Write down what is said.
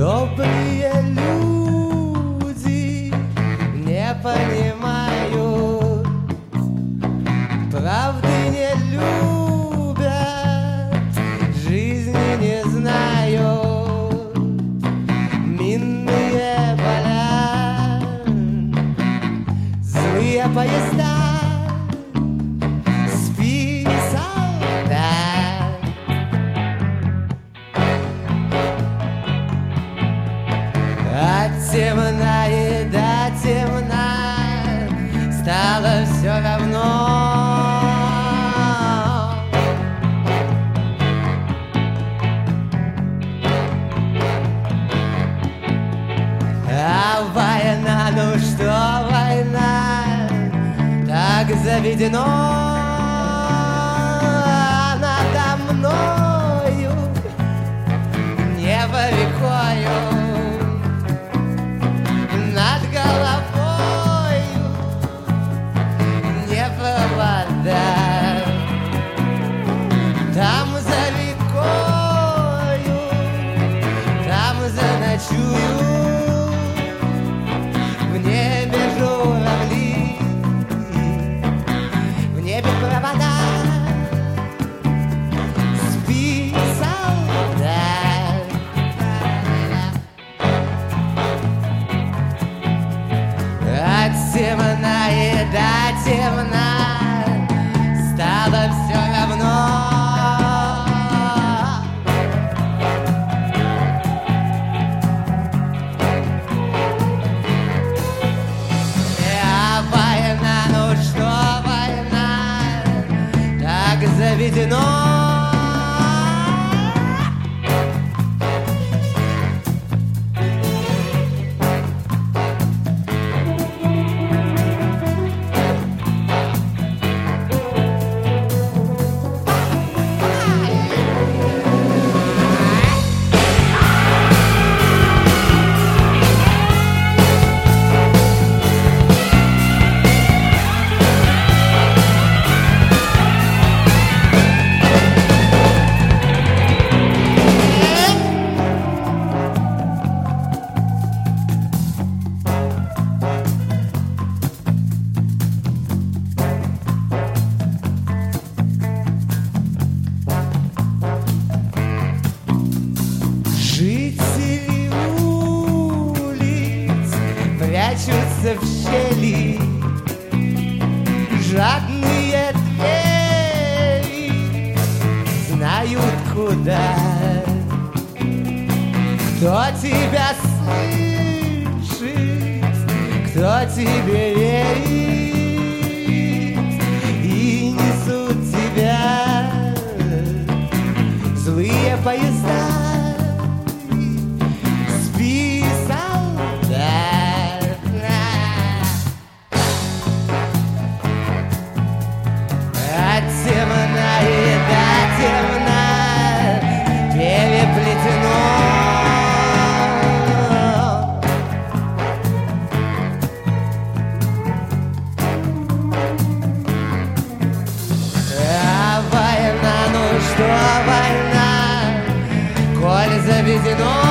Добрые люди не понимают, правды не любят, жизни не знают. Минные поля, злые поезда. Спи, солдат. От темна и до темна стало все равно. А война, ну что война, так заведено. Надо мною небо рекою, над головою небо вода. Там за рекою, там заночую. В небе журавли, в небе провода. Спи, солдат. От темна и до темна стало все равно. Война, ну что война, так заведено. Жители улиц прячутся в щели, жадные двери знают куда. Кто тебя слышит, кто тебе верит, и несут тебя злые поезда. От темна и до темна переплетено. А война, ну что война, коль заведено.